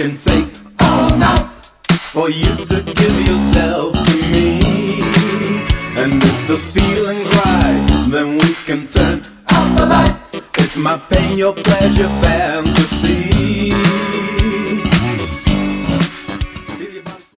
can take all night for you to give yourself to me. And if the feeling's right, then we can turn out the light. It's my pain, your pleasure, fantasy.